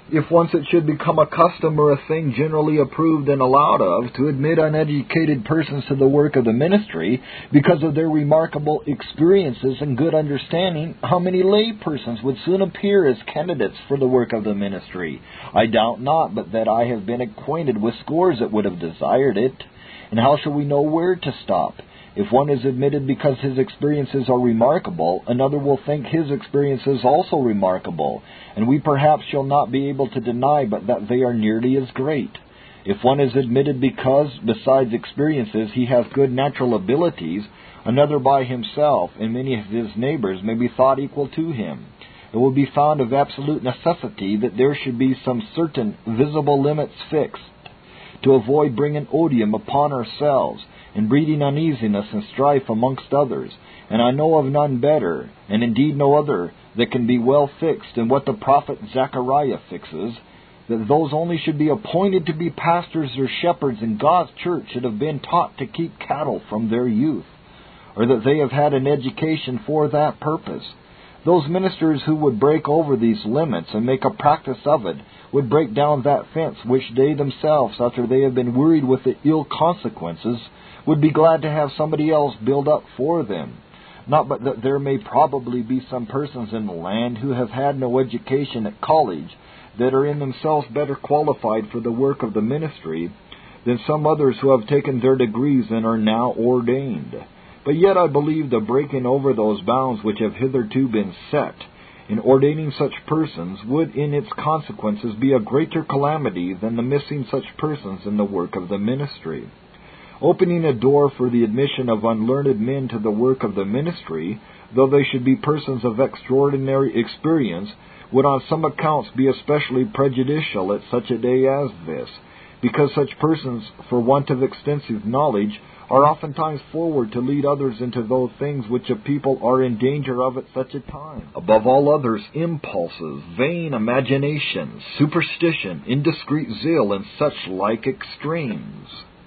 If once it should become a custom or a thing generally approved and allowed of to admit uneducated persons to the work of the ministry because of their remarkable experiences and good understanding, how many lay persons would soon appear as candidates for the work of the ministry? I doubt not but that I have been acquainted with scores that would have desired it. And how shall we know where to stop? If one is admitted because his experiences are remarkable, another will think his experiences also remarkable, and we perhaps shall not be able to deny but that they are nearly as great. If one is admitted because, besides experiences, he has good natural abilities, another by himself and many of his neighbors may be thought equal to him. It will be found of absolute necessity that there should be some certain visible limits fixed, to avoid bringing odium upon ourselves, and breeding uneasiness and strife amongst others. And I know of none better, and indeed no other, that can be well fixed than what the prophet Zechariah fixes, that those only should be appointed to be pastors or shepherds in God's church should have been taught to keep cattle from their youth, or that they have had an education for that purpose. Those ministers who would break over these limits and make a practice of it would break down that fence which they themselves, after they have been worried with the ill consequences, would be glad to have somebody else build up for them. Not but that there may probably be some persons in the land who have had no education at college, that are in themselves better qualified for the work of the ministry than some others who have taken their degrees and are now ordained. But yet I believe the breaking over those bounds which have hitherto been set, in ordaining such persons, would in its consequences be a greater calamity than the missing such persons in the work of the ministry. Opening a door for the admission of unlearned men to the work of the ministry, though they should be persons of extraordinary experience, would on some accounts be especially prejudicial at such a day as this, because such persons, for want of extensive knowledge, are oftentimes forward to lead others into those things which a people are in danger of at such a time. Above all others, impulses, vain imaginations, superstition, indiscreet zeal, and such like extremes.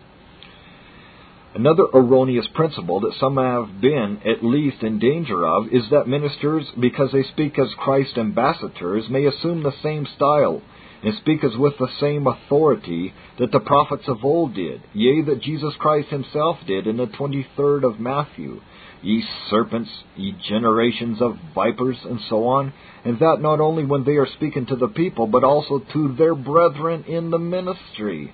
Another erroneous principle that some have been, at least, in danger of, is that ministers, because they speak as Christ's ambassadors, may assume the same style, and speak as with the same authority that the prophets of old did, yea, that Jesus Christ himself did in the 23rd of Matthew, ye serpents, ye generations of vipers, and so on, and that not only when they are speaking to the people, but also to their brethren in the ministry.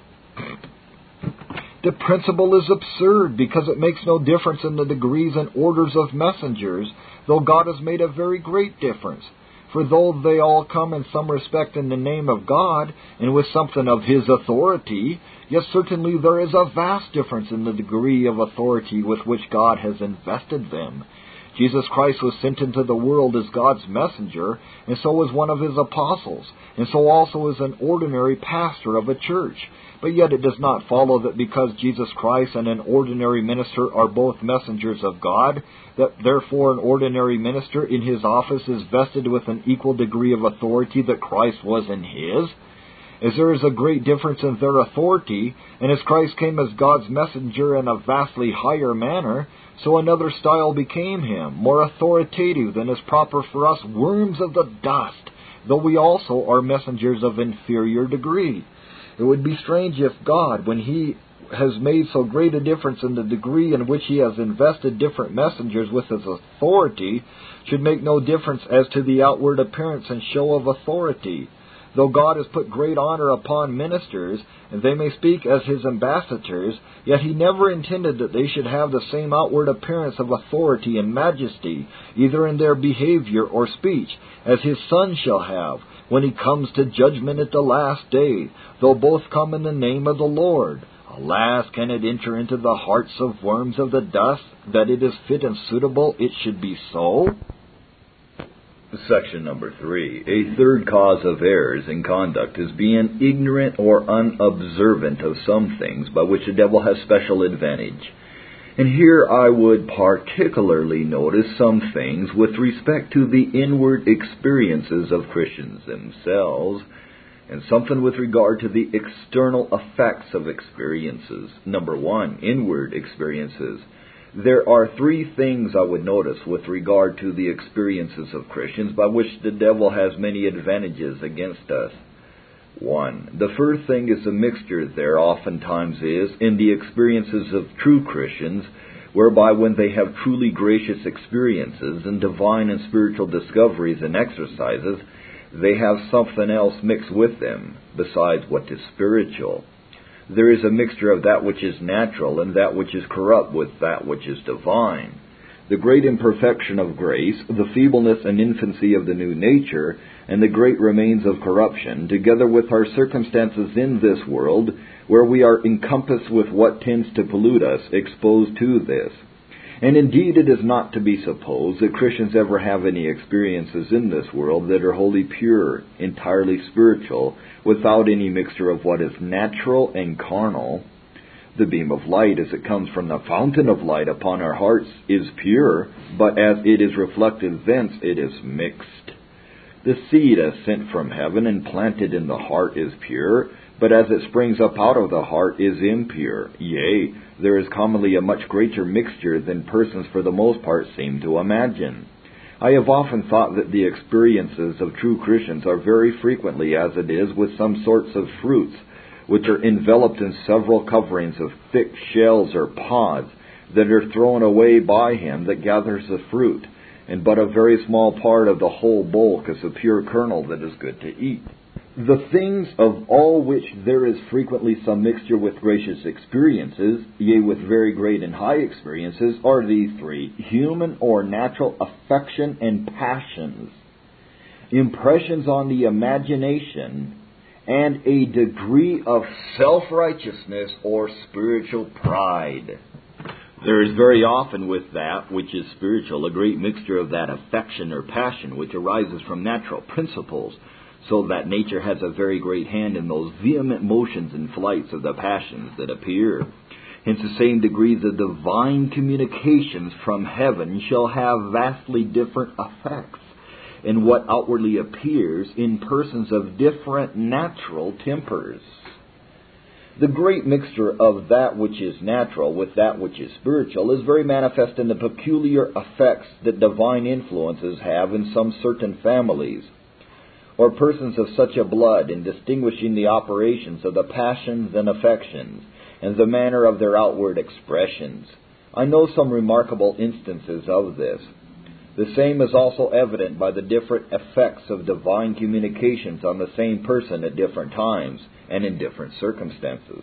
The principle is absurd, because it makes no difference in the degrees and orders of messengers, though God has made a very great difference. For though they all come in some respect in the name of God, and with something of His authority, yet certainly there is a vast difference in the degree of authority with which God has invested them. Jesus Christ was sent into the world as God's messenger, and so was one of His apostles, and so also is an ordinary pastor of a church. But yet it does not follow that because Jesus Christ and an ordinary minister are both messengers of God, that therefore an ordinary minister in his office is vested with an equal degree of authority that Christ was in his. As there is a great difference in their authority, and as Christ came as God's messenger in a vastly higher manner, so another style became him, more authoritative than is proper for us worms of the dust, though we also are messengers of inferior degree. It would be strange if God, when He has made so great a difference in the degree in which He has invested different messengers with His authority, should make no difference as to the outward appearance and show of authority. Though God has put great honor upon ministers, and they may speak as His ambassadors, yet He never intended that they should have the same outward appearance of authority and majesty, either in their behavior or speech, as His Son shall have, when He comes to judgment at the last day, though both come in the name of the Lord. Alas, can it enter into the hearts of worms of the dust, that it is fit and suitable it should be so? Section number 3. A third cause of errors in conduct is being ignorant or unobservant of some things by which the devil has special advantage. And here I would particularly notice some things with respect to the inward experiences of Christians themselves, and something with regard to the external effects of experiences. Number 1, inward experiences. There are three things I would notice with regard to the experiences of Christians by which the devil has many advantages against us. 1. The first thing is the mixture there oftentimes is in the experiences of true Christians, whereby when they have truly gracious experiences and divine and spiritual discoveries and exercises, they have something else mixed with them besides what is spiritual. There is a mixture of that which is natural and that which is corrupt with that which is divine. The great imperfection of grace, the feebleness and infancy of the new nature, and the great remains of corruption, together with our circumstances in this world, where we are encompassed with what tends to pollute us, exposed to this. And indeed it is not to be supposed that Christians ever have any experiences in this world that are wholly pure, entirely spiritual, without any mixture of what is natural and carnal. The beam of light, as it comes from the fountain of light upon our hearts, is pure, but as it is reflected thence, it is mixed. The seed as sent from heaven and planted in the heart is pure, but as it springs up out of the heart is impure. Yea, there is commonly a much greater mixture than persons for the most part seem to imagine. I have often thought that the experiences of true Christians are very frequently as it is with some sorts of fruits, which are enveloped in several coverings of thick shells or pods that are thrown away by him that gathers the fruit, and but a very small part of the whole bulk is a pure kernel that is good to eat. The things of all which there is frequently some mixture with gracious experiences, yea, with very great and high experiences, are these three: human or natural affection and passions, impressions on the imagination, and a degree of self-righteousness or spiritual pride. There is very often with that which is spiritual a great mixture of that affection or passion which arises from natural principles, so that nature has a very great hand in those vehement motions and flights of the passions that appear. Hence the same degree the divine communications from heaven shall have vastly different effects in what outwardly appears in persons of different natural tempers. The great mixture of that which is natural with that which is spiritual is very manifest in the peculiar effects that divine influences have in some certain families, or persons of such a blood, in distinguishing the operations of the passions and affections, and the manner of their outward expressions. I know some remarkable instances of this. The same is also evident by the different effects of divine communications on the same person at different times and in different circumstances.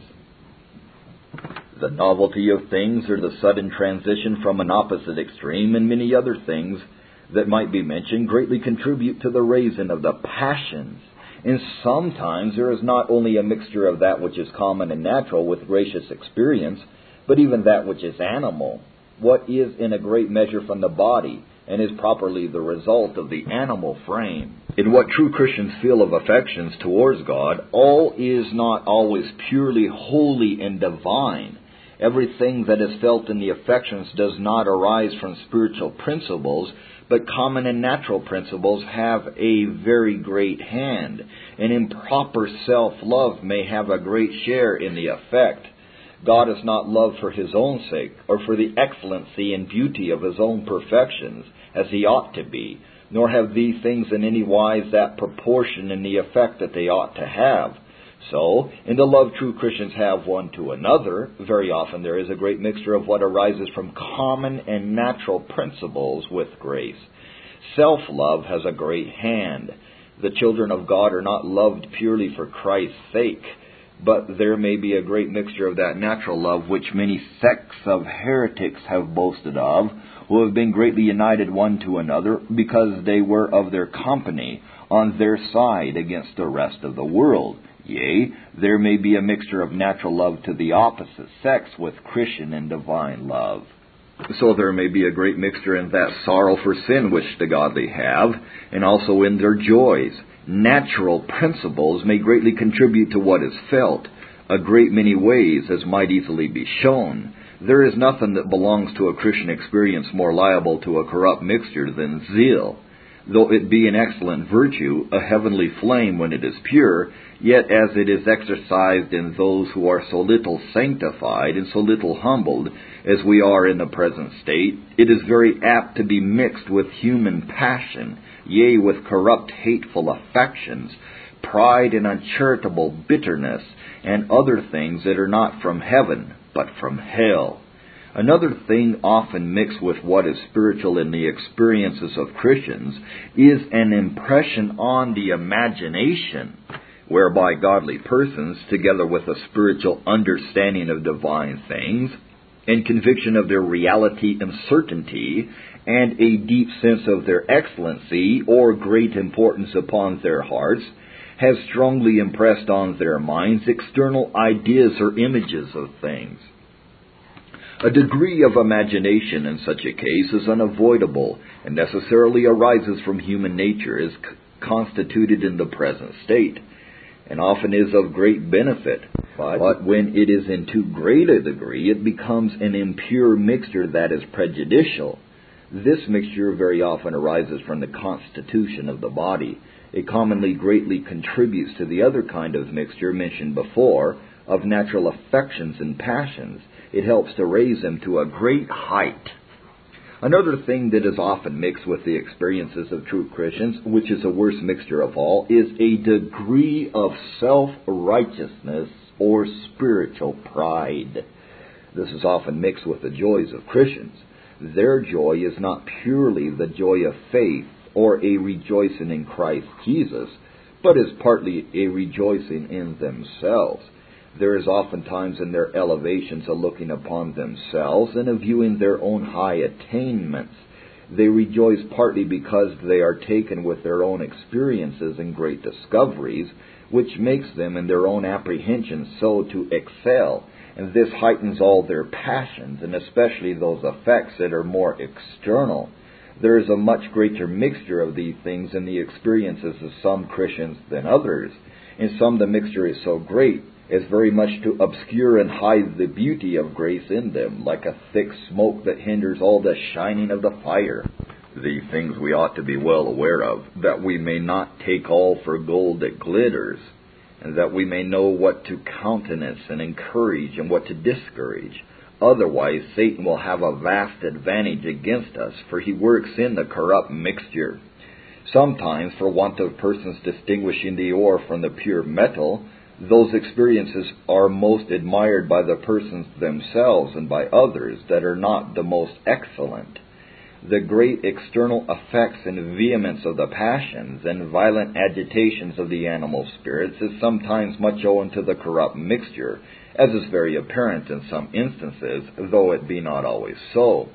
The novelty of things, or the sudden transition from an opposite extreme, and many other things that might be mentioned, greatly contribute to the raising of the passions. And sometimes there is not only a mixture of that which is common and natural with gracious experience, but even that which is animal, what is in a great measure from the body, and is properly the result of the animal frame. In what true Christians feel of affections towards God, all is not always purely holy and divine. Everything that is felt in the affections does not arise from spiritual principles, but common and natural principles have a very great hand, and improper self-love may have a great share in the effect. God is not loved for His own sake, or for the excellency and beauty of His own perfections, as He ought to be, nor have these things in any wise that proportion in the effect that they ought to have. So, in the love true Christians have one to another, very often there is a great mixture of what arises from common and natural principles with grace. Self-love has a great hand. The children of God are not loved purely for Christ's sake, but there may be a great mixture of that natural love which many sects of heretics have boasted of, who have been greatly united one to another because they were of their company on their side against the rest of the world. Yea, there may be a mixture of natural love to the opposite sex with Christian and divine love. So there may be a great mixture in that sorrow for sin which the godly have, and also in their joys. Natural principles may greatly contribute to what is felt, a great many ways, as might easily be shown. There is nothing that belongs to a Christian experience more liable to a corrupt mixture than zeal. Though it be an excellent virtue, a heavenly flame when it is pure, yet as it is exercised in those who are so little sanctified and so little humbled as we are in the present state, it is very apt to be mixed with human passion, yea, with corrupt hateful affections, pride and uncharitable bitterness, and other things that are not from heaven, but from hell. Another thing often mixed with what is spiritual in the experiences of Christians is an impression on the imagination, whereby godly persons, together with a spiritual understanding of divine things, and conviction of their reality and certainty, and a deep sense of their excellency or great importance upon their hearts, have strongly impressed on their minds external ideas or images of things. A degree of imagination in such a case is unavoidable and necessarily arises from human nature as constituted in the present state, and often is of great benefit. But when it is in too great a degree, it becomes an impure mixture that is prejudicial. This mixture very often arises from the constitution of the body. It commonly greatly contributes to the other kind of mixture mentioned before, of natural affections and passions. It helps to raise them to a great height. Another thing that is often mixed with the experiences of true Christians, which is the worst mixture of all, is a degree of self-righteousness or spiritual pride. This is often mixed with the joys of Christians. Their joy is not purely the joy of faith or a rejoicing in Christ Jesus, but is partly a rejoicing in themselves. There is oftentimes in their elevations a looking upon themselves and a viewing their own high attainments. They rejoice partly because they are taken with their own experiences and great discoveries, which makes them in their own apprehension so to excel, and this heightens all their passions, and especially those effects that are more external. There is a much greater mixture of these things in the experiences of some Christians than others. In some the mixture is so great as very much to obscure and hide the beauty of grace in them, like a thick smoke that hinders all the shining of the fire. These things we ought to be well aware of, that we may not take all for gold that glitters, and that we may know what to countenance and encourage and what to discourage. Otherwise, Satan will have a vast advantage against us, for he works in the corrupt mixture. Sometimes, for want of persons distinguishing the ore from the pure metal, those experiences are most admired by the persons themselves and by others that are not the most excellent. The great external effects and vehemence of the passions and violent agitations of the animal spirits is sometimes much owing to the corrupt mixture, as is very apparent in some instances, though it be not always so.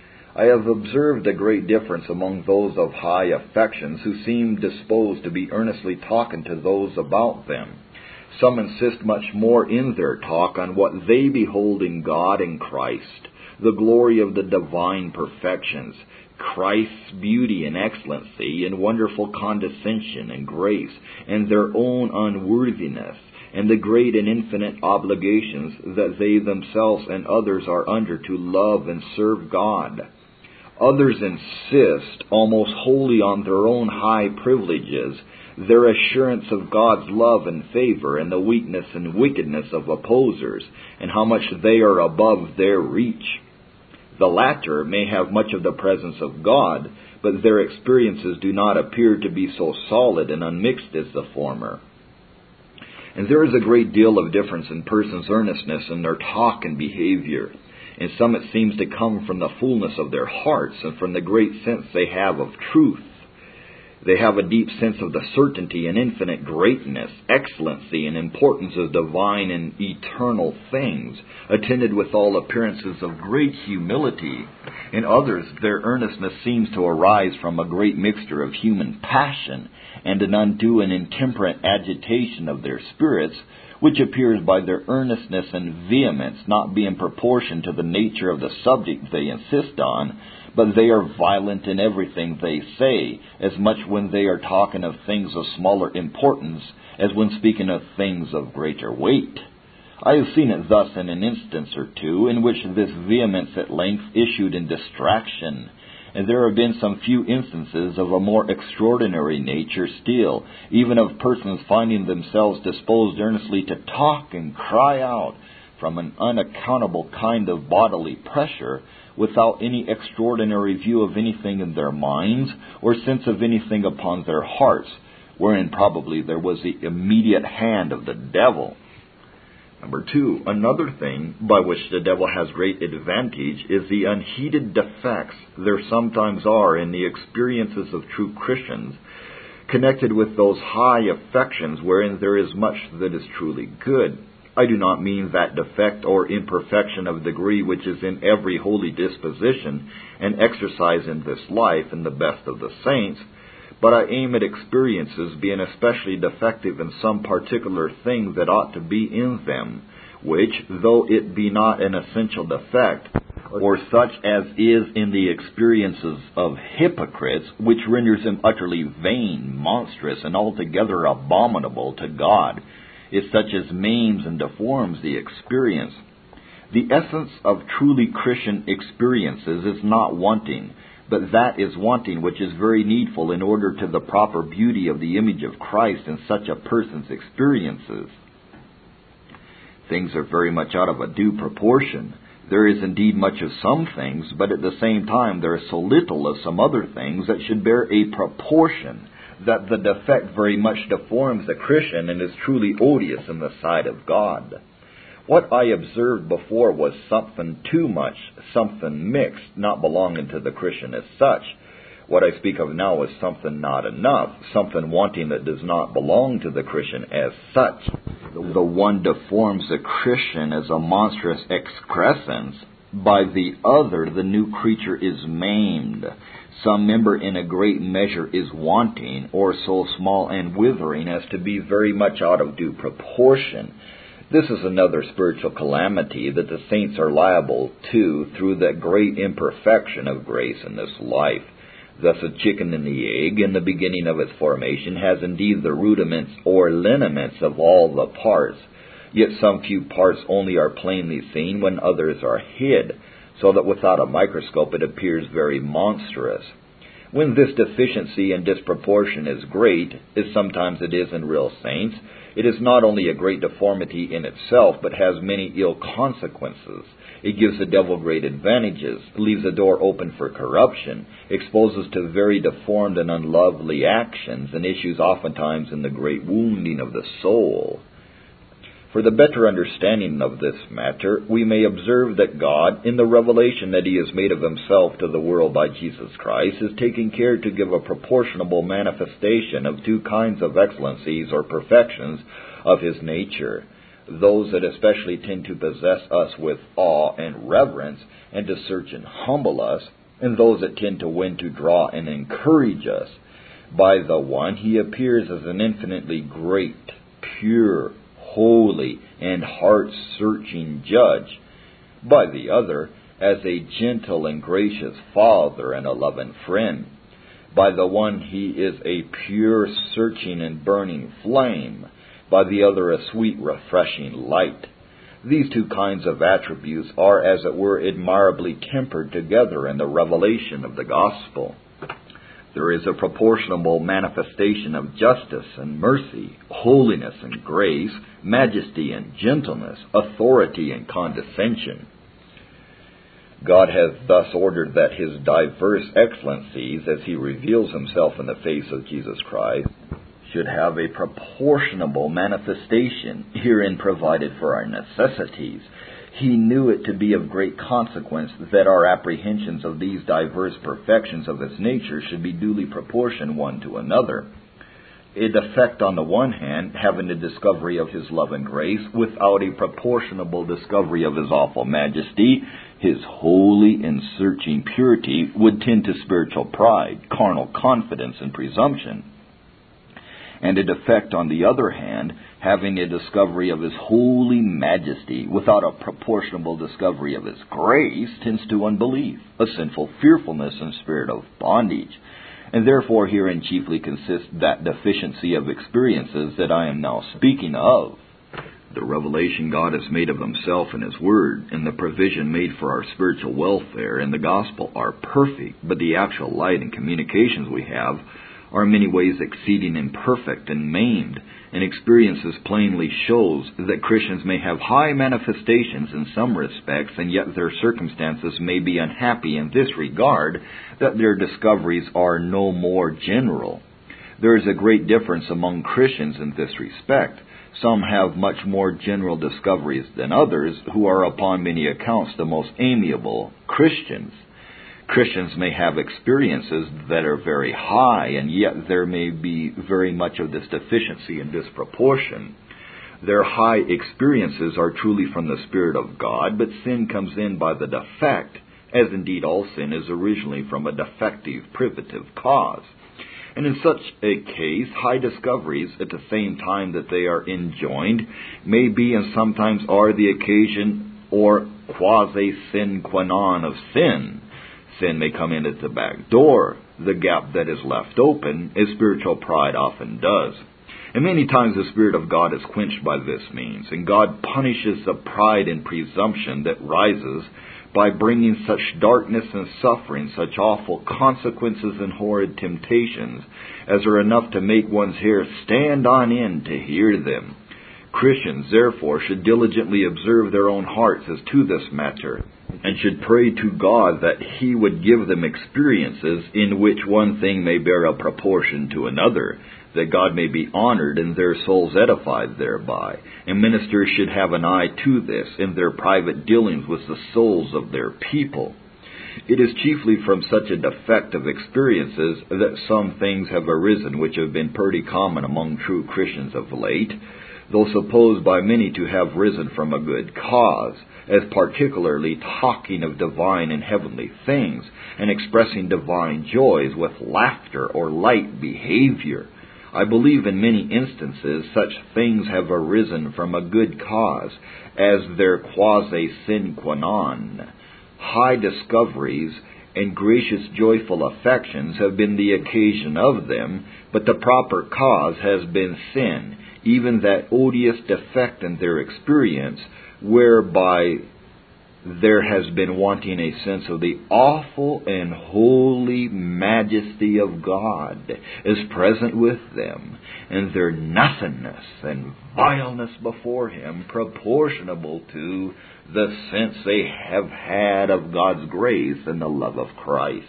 I have observed a great difference among those of high affections who seem disposed to be earnestly talking to those about them. Some insist much more in their talk on what they behold in God and Christ, the glory of the divine perfections, Christ's beauty and excellency and wonderful condescension and grace, and their own unworthiness, and the great and infinite obligations that they themselves and others are under to love and serve God. Others insist almost wholly on their own high privileges, their assurance of God's love and favor, and the weakness and wickedness of opposers, and how much they are above their reach. The latter may have much of the presence of God, but their experiences do not appear to be so solid and unmixed as the former. And there is a great deal of difference in persons' earnestness in their talk and behavior. In some it seems to come from the fullness of their hearts and from the great sense they have of truth. They have a deep sense of the certainty and infinite greatness, excellency, and importance of divine and eternal things, attended with all appearances of great humility. In others, their earnestness seems to arise from a great mixture of human passion and an undue and intemperate agitation of their spirits, which appears by their earnestness and vehemence not be in proportion to the nature of the subject they insist on, but they are violent in everything they say, as much when they are talking of things of smaller importance as when speaking of things of greater weight. I have seen it thus in an instance or two, in which this vehemence at length issued in distraction, and there have been some few instances of a more extraordinary nature still, even of persons finding themselves disposed earnestly to talk and cry out from an unaccountable kind of bodily pressure, without any extraordinary view of anything in their minds or sense of anything upon their hearts, wherein probably there was the immediate hand of the devil. Number 2, another thing by which the devil has great advantage is the unheeded defects there sometimes are in the experiences of true Christians, connected with those high affections wherein there is much that is truly good. I do not mean that defect or imperfection of degree which is in every holy disposition and exercise in this life in the best of the saints, but I aim at experiences being especially defective in some particular thing that ought to be in them, which, though it be not an essential defect, or such as is in the experiences of hypocrites, which renders them utterly vain, monstrous, and altogether abominable to God, is such as maims and deforms the experience. The essence of truly Christian experiences is not wanting, but that is wanting which is very needful in order to the proper beauty of the image of Christ in such a person's experiences. Things are very much out of a due proportion. There is indeed much of some things, but at the same time there is so little of some other things that should bear a proportion, that the defect very much deforms the Christian and is truly odious in the sight of God. What I observed before was something too much, something mixed, not belonging to the Christian as such. What I speak of now is something not enough, something wanting that does not belong to the Christian as such. The one deforms the Christian as a monstrous excrescence. By the other, the new creature is maimed. Some member in a great measure is wanting, or so small and withering as to be very much out of due proportion. This is another spiritual calamity that the saints are liable to through that great imperfection of grace in this life. Thus a chicken and the egg, in the beginning of its formation, has indeed the rudiments or lineaments of all the parts, yet some few parts only are plainly seen when others are hid, so that without a microscope it appears very monstrous. When this deficiency and disproportion is great, as sometimes it is in real saints, it is not only a great deformity in itself, but has many ill consequences. It gives the devil great advantages, leaves the door open for corruption, exposes to very deformed and unlovely actions, and issues oftentimes in the great wounding of the soul. For the better understanding of this matter, we may observe that God, in the revelation that He has made of Himself to the world by Jesus Christ, is taking care to give a proportionable manifestation of two kinds of excellencies or perfections of His nature. Those that especially tend to possess us with awe and reverence, and to search and humble us, and those that tend to win, to draw, and encourage us. By the one, He appears as an infinitely great, pure, holy, and heart-searching judge. By the other, as a gentle and gracious Father and a loving friend. By the one, He is a pure, searching, and burning flame. By the other, a sweet, refreshing light. These two kinds of attributes are, as it were, admirably tempered together in the revelation of the gospel. There is a proportionable manifestation of justice and mercy, holiness and grace, majesty and gentleness, authority and condescension. God has thus ordered that His diverse excellencies, as He reveals Himself in the face of Jesus Christ, should have a proportionable manifestation, herein provided for our necessities. He knew it to be of great consequence that our apprehensions of these diverse perfections of His nature should be duly proportioned one to another. A defect on the one hand, having the discovery of His love and grace, without a proportionable discovery of His awful majesty, His holy and searching purity, would tend to spiritual pride, carnal confidence, and presumption. And a defect, on the other hand, having a discovery of His holy majesty without a proportionable discovery of His grace, tends to unbelief, a sinful fearfulness and spirit of bondage. And therefore herein chiefly consists that deficiency of experiences that I am now speaking of. The revelation God has made of Himself in His Word and the provision made for our spiritual welfare in the gospel are perfect, but the actual light and communications we have are in many ways exceeding imperfect and maimed, and experiences plainly shows that Christians may have high manifestations in some respects, and yet their circumstances may be unhappy in this regard, that their discoveries are no more general. There is a great difference among Christians in this respect. Some have much more general discoveries than others, who are upon many accounts the most amiable Christians. Christians may have experiences that are very high, and yet there may be very much of this deficiency and disproportion. Their high experiences are truly from the Spirit of God, but sin comes in by the defect, as indeed all sin is originally from a defective privative cause. And in such a case, high discoveries, at the same time that they are enjoined, may be and sometimes are the occasion or quasi-sine qua non of sin. Sin may come in at the back door, the gap that is left open, as spiritual pride often does. And many times the Spirit of God is quenched by this means, and God punishes the pride and presumption that rises by bringing such darkness and suffering, such awful consequences and horrid temptations, as are enough to make one's hair stand on end to hear them. Christians, therefore, should diligently observe their own hearts as to this matter, and should pray to God that He would give them experiences in which one thing may bear a proportion to another, that God may be honored and their souls edified thereby. And ministers should have an eye to this in their private dealings with the souls of their people. It is chiefly from such a defect of experiences that some things have arisen which have been pretty common among true Christians of late, though supposed by many to have risen from a good cause, as particularly talking of divine and heavenly things, and expressing divine joys with laughter or light behavior. I believe in many instances such things have arisen from a good cause, as their quasi-sine qua non. High discoveries and gracious joyful affections have been the occasion of them, but the proper cause has been sin, even that odious defect in their experience, whereby there has been wanting a sense of the awful and holy majesty of God is present with them, and their nothingness and vileness before Him proportionable to the sense they have had of God's grace and the love of Christ.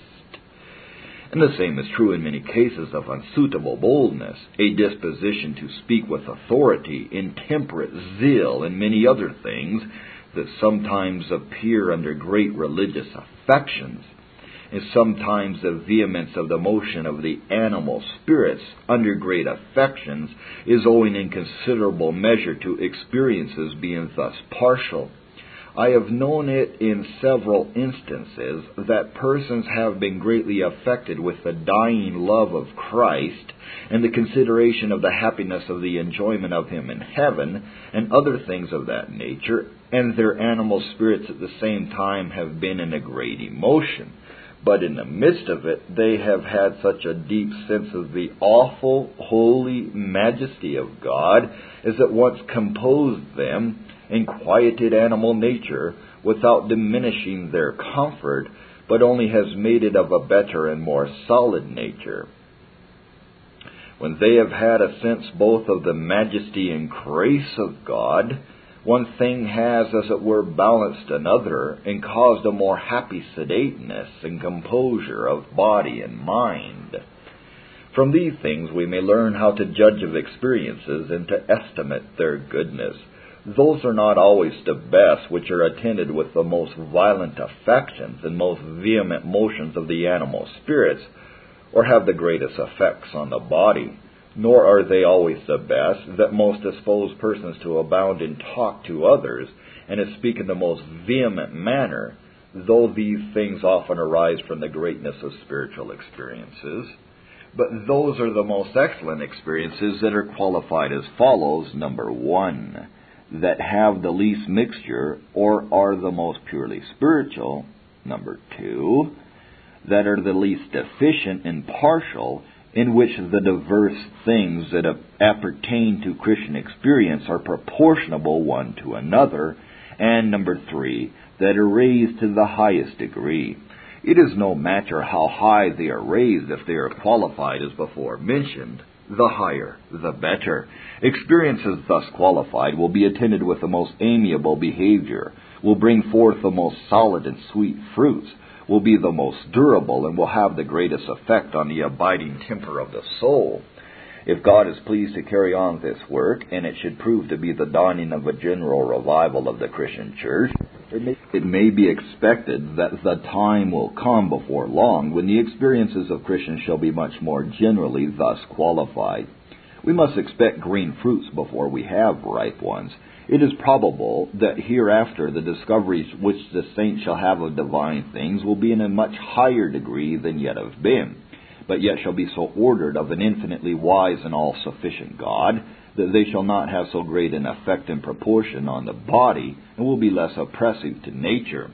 And the same is true in many cases of unsuitable boldness, a disposition to speak with authority, intemperate zeal, and many other things that sometimes appear under great religious affections, and sometimes the vehemence of the motion of the animal spirits under great affections is owing in considerable measure to experiences being thus partial. I have known it in several instances that persons have been greatly affected with the dying love of Christ and the consideration of the happiness of the enjoyment of Him in heaven and other things of that nature, and their animal spirits at the same time have been in a great emotion. But in the midst of it, they have had such a deep sense of the awful, holy majesty of God as at once composed them and quieted animal nature without diminishing their comfort, but only has made it of a better and more solid nature. When they have had a sense both of the majesty and grace of God, one thing has, as it were, balanced another and caused a more happy sedateness and composure of body and mind. From these things we may learn how to judge of experiences and to estimate their goodness. Those are not always the best which are attended with the most violent affections and most vehement motions of the animal spirits, or have the greatest effects on the body. Nor are they always the best that most dispose persons to abound in talk to others, and to speak in the most vehement manner, though these things often arise from the greatness of spiritual experiences. But those are the most excellent experiences that are qualified as follows. Number 1, that have the least mixture or are the most purely spiritual. Number 2, that are the least deficient and partial, in which the diverse things that appertain to Christian experience are proportionable one to another, and number 3, that are raised to the highest degree. It is no matter how high they are raised if they are qualified as before mentioned. The higher, the better. Experiences thus qualified will be attended with the most amiable behavior, will bring forth the most solid and sweet fruits, will be the most durable, and will have the greatest effect on the abiding temper of the soul. If God is pleased to carry on this work, and it should prove to be the dawning of a general revival of the Christian church, it may be expected that the time will come before long when the experiences of Christians shall be much more generally thus qualified. We must expect green fruits before we have ripe ones. It is probable that hereafter the discoveries which the saints shall have of divine things will be in a much higher degree than yet have been, but yet shall be so ordered of an infinitely wise and all-sufficient God, that they shall not have so great an effect in proportion on the body, and will be less oppressive to nature.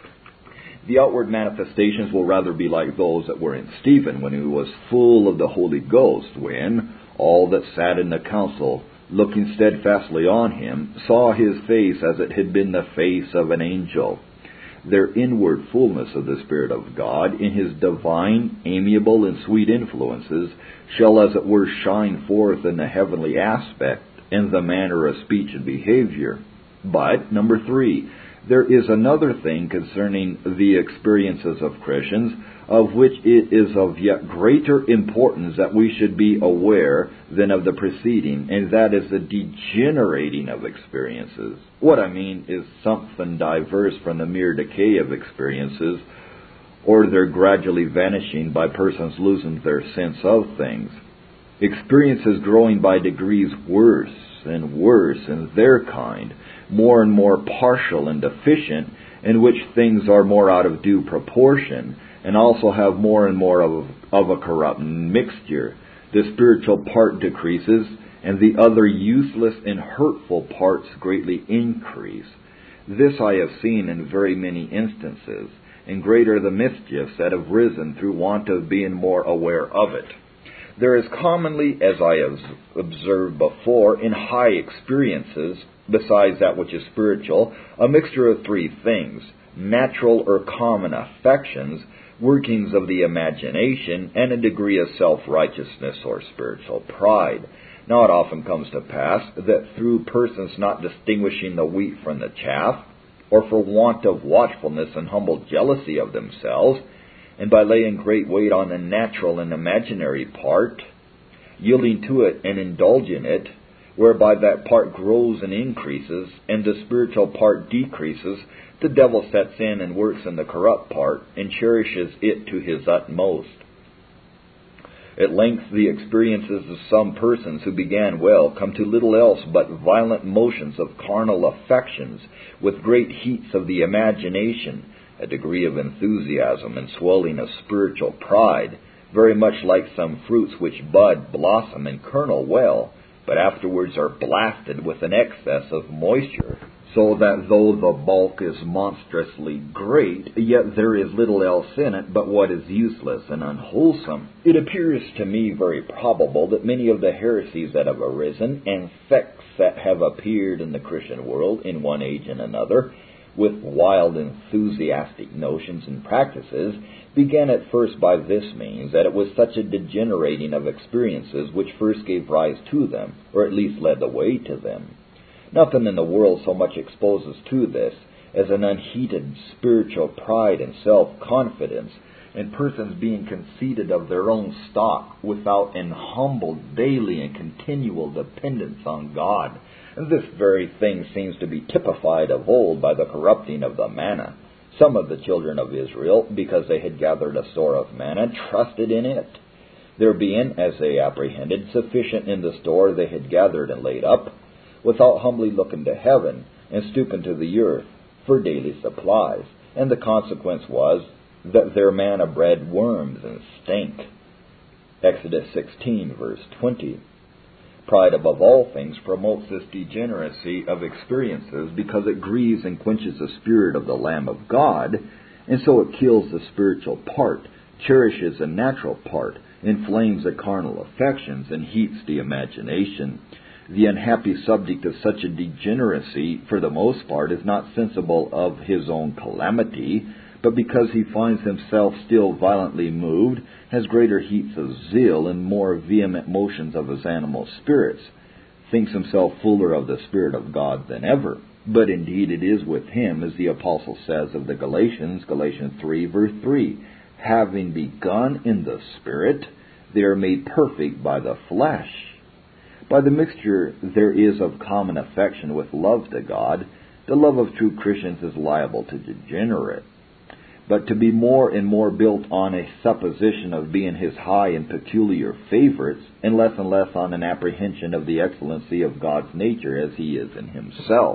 The outward manifestations will rather be like those that were in Stephen when he was full of the Holy Ghost, when all that sat in the council, looking steadfastly on him, saw his face as it had been the face of an angel. Their inward fullness of the Spirit of God, in His divine, amiable, and sweet influences, shall as it were shine forth in the heavenly aspect and the manner of speech and behavior. But, number 3, there is another thing concerning the experiences of Christians, of which it is of yet greater importance that we should be aware than of the preceding, and that is the degenerating of experiences. What I mean is something diverse from the mere decay of experiences, or their gradually vanishing by persons losing their sense of things. Experiences growing by degrees worse and worse in their kind, more and more partial and deficient, in which things are more out of due proportion, and also have more and more of a corrupt mixture. The spiritual part decreases, and the other useless and hurtful parts greatly increase. This I have seen in very many instances, and greater the mischiefs that have risen through want of being more aware of it. There is commonly, as I have observed before, in high experiences, besides that which is spiritual, a mixture of 3 things: natural or common affections, workings of the imagination, and a degree of self-righteousness or spiritual pride. Now it often comes to pass that through persons not distinguishing the wheat from the chaff, or for want of watchfulness and humble jealousy of themselves, and by laying great weight on the natural and imaginary part, yielding to it and indulging it, whereby that part grows and increases, and the spiritual part decreases, the devil sets in and works in the corrupt part, and cherishes it to his utmost. At length the experiences of some persons who began well come to little else but violent motions of carnal affections, with great heats of the imagination, a degree of enthusiasm and swelling of spiritual pride, very much like some fruits which bud, blossom, and kernel well, but afterwards are blasted with an excess of moisture, so that though the bulk is monstrously great, yet there is little else in it but what is useless and unwholesome. It appears to me very probable that many of the heresies that have arisen, and sects that have appeared in the Christian world in one age and another, with wild enthusiastic notions and practices, began at first by this means, that it was such a degenerating of experiences which first gave rise to them, or at least led the way to them. Nothing in the world so much exposes to this as an unheated spiritual pride and self-confidence, and persons being conceited of their own stock, without an humbled daily and continual dependence on God. And this very thing seems to be typified of old by the corrupting of the manna. Some of the children of Israel, because they had gathered a store of manna, trusted in it, there being, as they apprehended, sufficient in the store they had gathered and laid up, without humbly looking to heaven and stooping to the earth for daily supplies. And the consequence was that their manna bred worms and stank. Exodus 16, verse 20. Pride above all things promotes this degeneracy of experiences, because it grieves and quenches the spirit of the Lamb of God, and so it kills the spiritual part, cherishes a natural part, inflames the carnal affections, and heats the imagination. The unhappy subject of such a degeneracy, for the most part, is not sensible of his own calamity, but because he finds himself still violently moved, has greater heats of zeal and more vehement motions of his animal spirits, thinks himself fuller of the Spirit of God than ever. But indeed it is with him, as the Apostle says of the Galatians, Galatians 3, verse 3, having begun in the Spirit, they are made perfect by the flesh. By the mixture there is of common affection with love to God, the love of true Christians is liable to degenerate. But to be more and more built on a supposition of being his high and peculiar favorites, and less on an apprehension of the excellency of God's nature as he is in himself.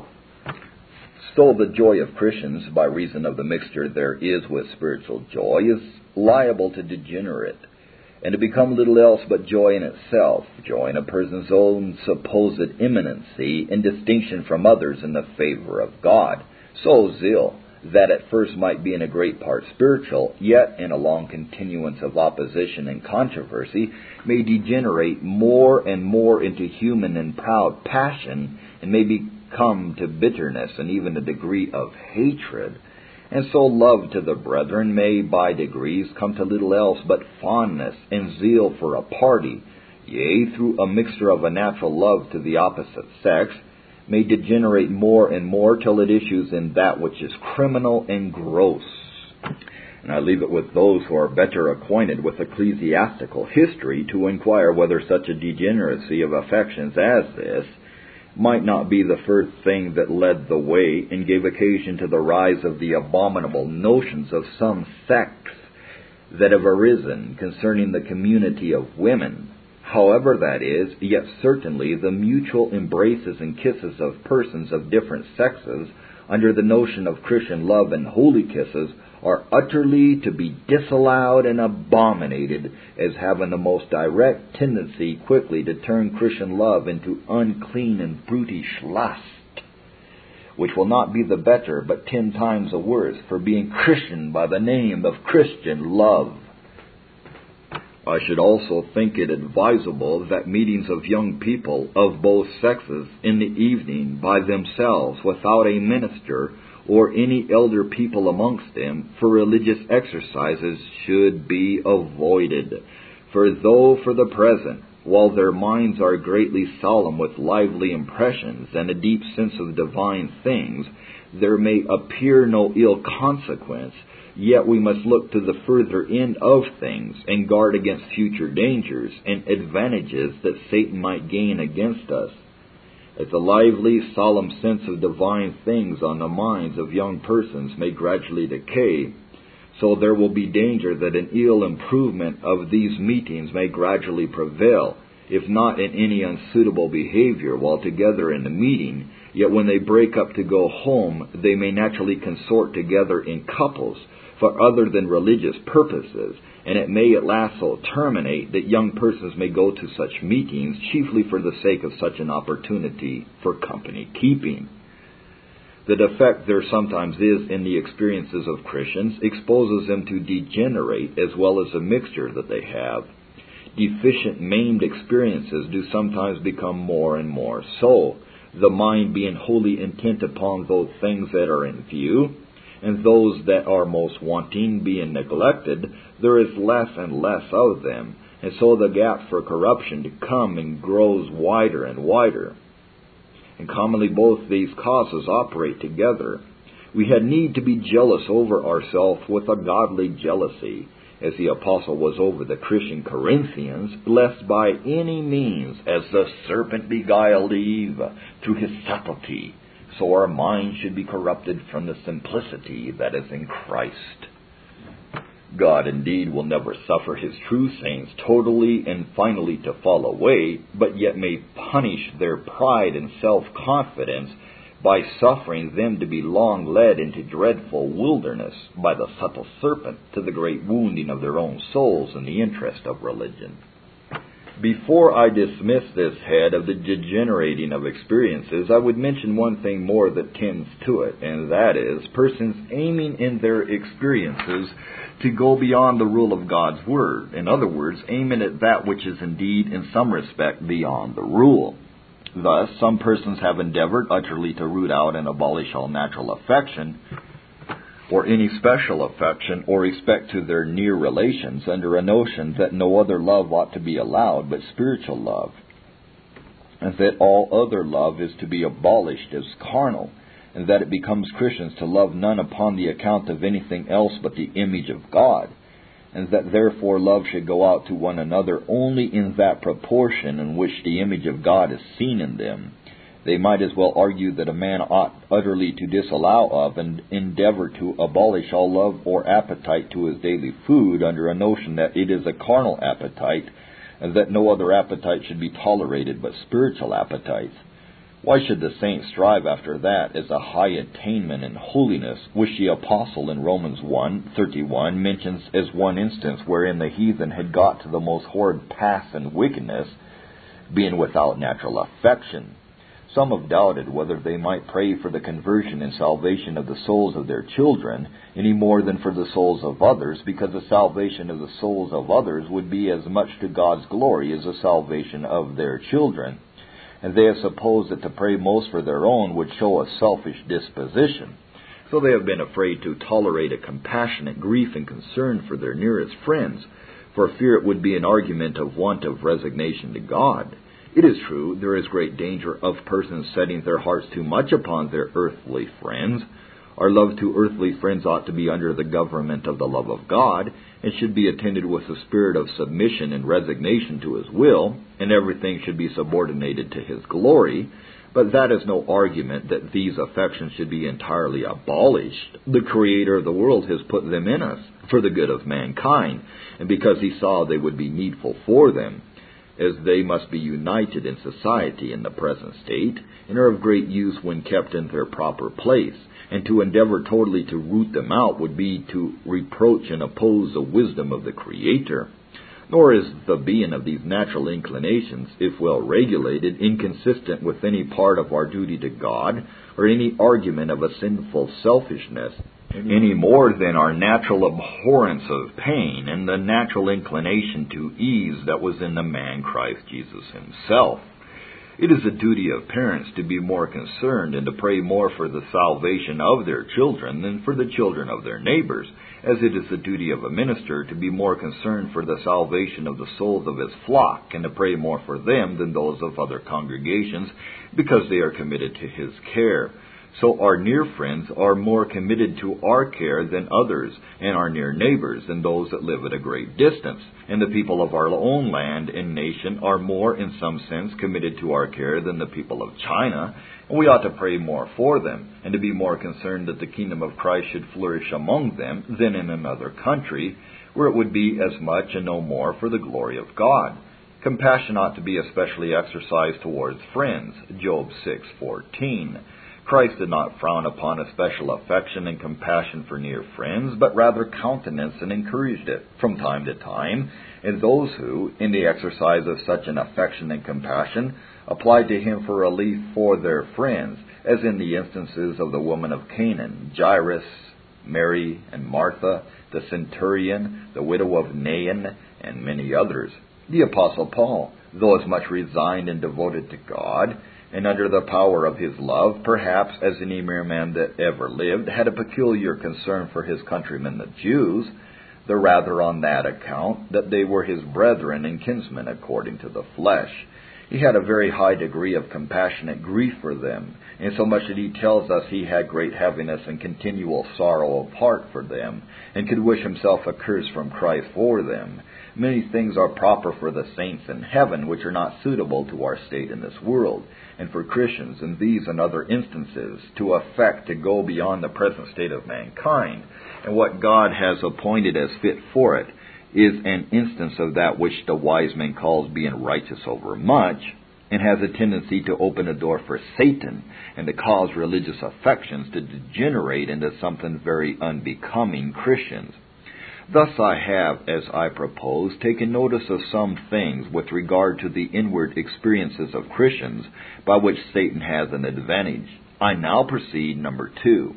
So the joy of Christians, by reason of the mixture there is with spiritual joy, is liable to degenerate, and to become little else but joy in itself, joy in a person's own supposed eminency and distinction from others in the favor of God. So zeal, that at first might be in a great part spiritual, yet in a long continuance of opposition and controversy, may degenerate more and more into human and proud passion, and may become to bitterness and even a degree of hatred. And so love to the brethren may by degrees come to little else but fondness and zeal for a party, yea, through a mixture of a natural love to the opposite sex, may degenerate more and more till it issues in that which is criminal and gross. And I leave it with those who are better acquainted with ecclesiastical history to inquire whether such a degeneracy of affections as this might not be the first thing that led the way and gave occasion to the rise of the abominable notions of some sects that have arisen concerning the community of women. However that is, yet certainly the mutual embraces and kisses of persons of different sexes, under the notion of Christian love and holy kisses, are utterly to be disallowed and abominated, as having the most direct tendency quickly to turn Christian love into unclean and brutish lust, which will not be the better, but 10 times the worse, for being Christian by the name of Christian love. I should also think it advisable that meetings of young people of both sexes in the evening by themselves, without a minister or any elder people amongst them, for religious exercises should be avoided. For though for the present, while their minds are greatly solemn with lively impressions and a deep sense of divine things, there may appear no ill consequence, yet we must look to the further end of things, and guard against future dangers and advantages that Satan might gain against us. As the lively, solemn sense of divine things on the minds of young persons may gradually decay, so there will be danger that an ill improvement of these meetings may gradually prevail, if not in any unsuitable behavior while together in the meeting, yet when they break up to go home, they may naturally consort together in couples, for other than religious purposes, and it may at last so terminate that young persons may go to such meetings chiefly for the sake of such an opportunity for company keeping. The defect there sometimes is in the experiences of Christians exposes them to degenerate as well as the mixture that they have. Deficient, maimed experiences do sometimes become more and more so, the mind being wholly intent upon those things that are in view, and those that are most wanting being neglected, there is less and less of them, and so the gap for corruption to come and grows wider and wider. And commonly both these causes operate together. We had need to be jealous over ourselves with a godly jealousy, as the apostle was over the Christian Corinthians, lest by any means, as the serpent beguiled Eve through his subtlety, so our minds should be corrupted from the simplicity that is in Christ. God indeed will never suffer his true saints totally and finally to fall away, but yet may punish their pride and self-confidence by suffering them to be long led into dreadful wilderness by the subtle serpent, to the great wounding of their own souls in the interest of religion. Before I dismiss this head of the degenerating of experiences, I would mention one thing more that tends to it, and that is persons aiming in their experiences to go beyond the rule of God's Word. In other words, aiming at that which is indeed, in some respect, beyond the rule. Thus, some persons have endeavored utterly to root out and abolish all natural affection, or any special affection or respect to their near relations, under a notion that no other love ought to be allowed but spiritual love, and that all other love is to be abolished as carnal, and that it becomes Christians to love none upon the account of anything else but the image of God, and that therefore love should go out to one another only in that proportion in which the image of God is seen in them. They might as well argue that a man ought utterly to disallow of and endeavor to abolish all love or appetite to his daily food under a notion that it is a carnal appetite, and that no other appetite should be tolerated but spiritual appetites. Why should the saints strive after that as a high attainment in holiness, which the Apostle in Romans 1:31 mentions as one instance wherein the heathen had got to the most horrid pass in wickedness, being without natural affection? Some have doubted whether they might pray for the conversion and salvation of the souls of their children any more than for the souls of others, because the salvation of the souls of others would be as much to God's glory as the salvation of their children. And they have supposed that to pray most for their own would show a selfish disposition. So they have been afraid to tolerate a compassionate grief and concern for their nearest friends, for fear it would be an argument of want of resignation to God. It is true, there is great danger of persons setting their hearts too much upon their earthly friends. Our love to earthly friends ought to be under the government of the love of God, and should be attended with a spirit of submission and resignation to His will, and everything should be subordinated to His glory. But that is no argument that these affections should be entirely abolished. The Creator of the world has put them in us for the good of mankind, and because He saw they would be needful for them, as they must be united in society in the present state, and are of great use when kept in their proper place. And to endeavor totally to root them out would be to reproach and oppose the wisdom of the Creator. Nor is the being of these natural inclinations, if well regulated, inconsistent with any part of our duty to God, or any argument of a sinful selfishness, any more than our natural abhorrence of pain and the natural inclination to ease that was in the man Christ Jesus Himself. It is the duty of parents to be more concerned and to pray more for the salvation of their children than for the children of their neighbors, as it is the duty of a minister to be more concerned for the salvation of the souls of his flock and to pray more for them than those of other congregations, because they are committed to his care. So our near friends are more committed to our care than others, and our near neighbors than those that live at a great distance. And the people of our own land and nation are more, in some sense, committed to our care than the people of China, and we ought to pray more for them, and to be more concerned that the kingdom of Christ should flourish among them than in another country, where it would be as much and no more for the glory of God. Compassion ought to be especially exercised towards friends, Job 6:14. Christ did not frown upon a special affection and compassion for near friends, but rather countenanced and encouraged it from time to time, and those who, in the exercise of such an affection and compassion, applied to Him for relief for their friends, as in the instances of the woman of Canaan, Jairus, Mary, and Martha, the centurion, the widow of Nain, and many others. The Apostle Paul, though as much resigned and devoted to God, and under the power of his love, perhaps as any mere man that ever lived, had a peculiar concern for his countrymen the Jews, the rather on that account that they were his brethren and kinsmen according to the flesh. He had a very high degree of compassionate grief for them, insomuch that he tells us he had great heaviness and continual sorrow of heart for them, and could wish himself accursed from Christ for them. Many things are proper for the saints in heaven which are not suitable to our state in this world, and for Christians in these and other instances to affect to go beyond the present state of mankind, and what God has appointed as fit for it is an instance of that which the wise man calls being righteous over much, and has a tendency to open a door for Satan and to cause religious affections to degenerate into something very unbecoming Christians. Thus I have, as I propose, taken notice of some things with regard to the inward experiences of Christians, by which Satan has an advantage. I now proceed, number 2.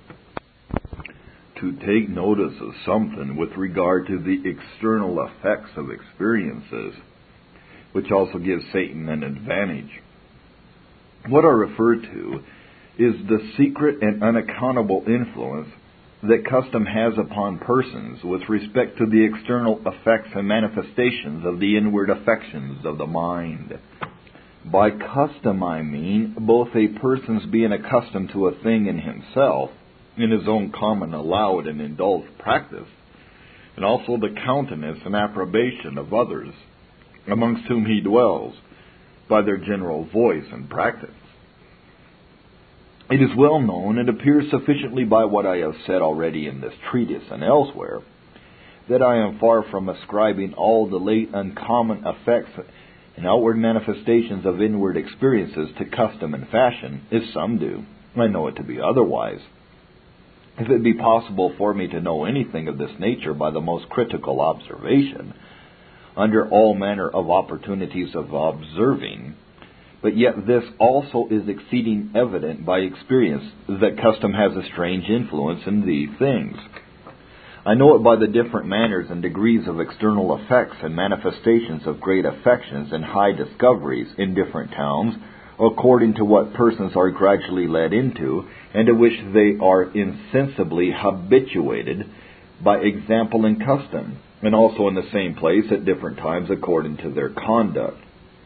To take notice of something with regard to the external effects of experiences, which also gives Satan an advantage. What I refer to is the secret and unaccountable influence that custom has upon persons with respect to the external effects and manifestations of the inward affections of the mind. By custom I mean both a person's being accustomed to a thing in himself, in his own common allowed and indulged practice, and also the countenance and approbation of others, amongst whom he dwells, by their general voice and practice. It is well known, and appears sufficiently by what I have said already in this treatise and elsewhere, that I am far from ascribing all the late uncommon effects and outward manifestations of inward experiences to custom and fashion, as some do. I know it to be otherwise. If it be possible for me to know anything of this nature by the most critical observation, under all manner of opportunities of observing, but yet this also is exceeding evident by experience, that custom has a strange influence in these things. I know it by the different manners and degrees of external effects and manifestations of great affections and high discoveries in different towns, according to what persons are gradually led into, and to which they are insensibly habituated by example and custom, and also in the same place at different times according to their conduct.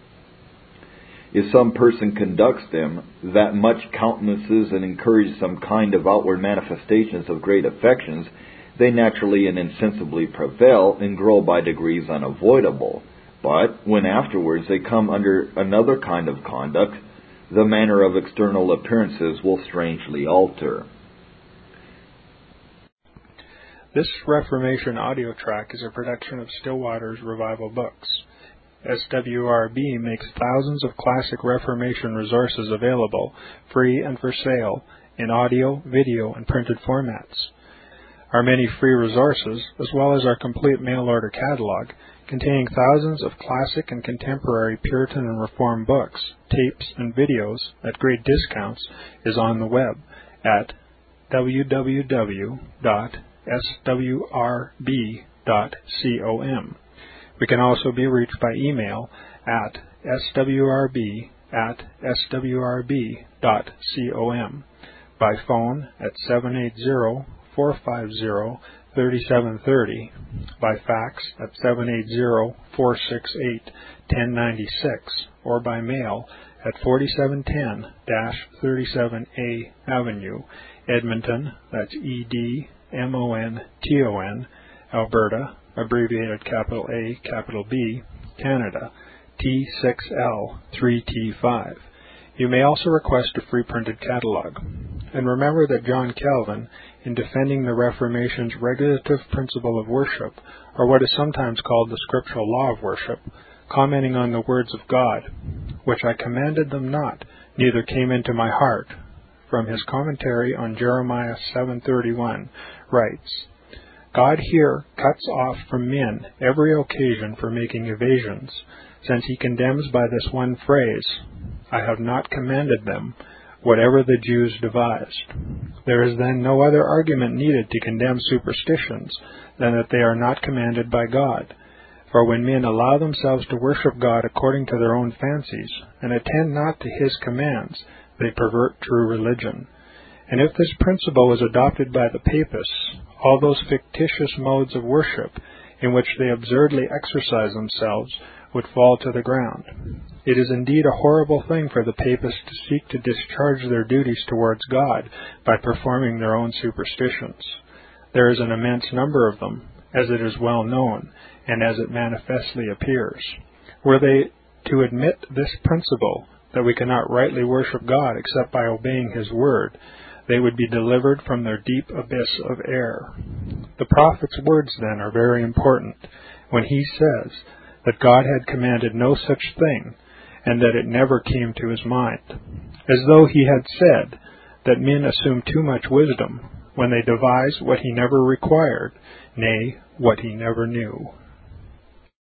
If some person conducts them that much countenances and encourages some kind of outward manifestations of great affections, they naturally and insensibly prevail and grow by degrees unavoidable. But when afterwards they come under another kind of conduct, the manner of external appearances will strangely alter. This Reformation audio track is a production of Stillwater's Revival Books. SWRB makes thousands of classic Reformation resources available, free and for sale, in audio, video, and printed formats. Our many free resources, as well as our complete mail-order catalog, containing thousands of classic and contemporary Puritan and Reformed books, tapes, and videos at great discounts, is on the web at www.swrb.com. We can also be reached by email at swrb@swrb.com, by phone at 780-450-3730, by fax at 780-468-1096, or by mail at 4710-37A Avenue, Edmonton, that's Edmonton, Alberta, abbreviated capital A, capital B, Canada, T6L3T5. You may also request a free printed catalog. And remember that John Calvin, in defending the Reformation's regulative principle of worship, or what is sometimes called the scriptural law of worship, commenting on the words of God, which I commanded them not, neither came into my heart, from his commentary on Jeremiah 7:31, writes, God here cuts off from men every occasion for making evasions, since he condemns by this one phrase, I have not commanded them, whatever the Jews devised. There is then no other argument needed to condemn superstitions than that they are not commanded by God. For when men allow themselves to worship God according to their own fancies, and attend not to his commands, they pervert true religion. And if this principle was adopted by the Papists, all those fictitious modes of worship in which they absurdly exercise themselves would fall to the ground. It is indeed a horrible thing for the Papists to seek to discharge their duties towards God by performing their own superstitions. There is an immense number of them, as it is well known, and as it manifestly appears. Were they to admit this principle, that we cannot rightly worship God except by obeying his word, they would be delivered from their deep abyss of error. The prophet's words, then, are very important, when he says that God had commanded no such thing, and that it never came to his mind, as though he had said that men assume too much wisdom, when they devise what he never required, nay, what he never knew.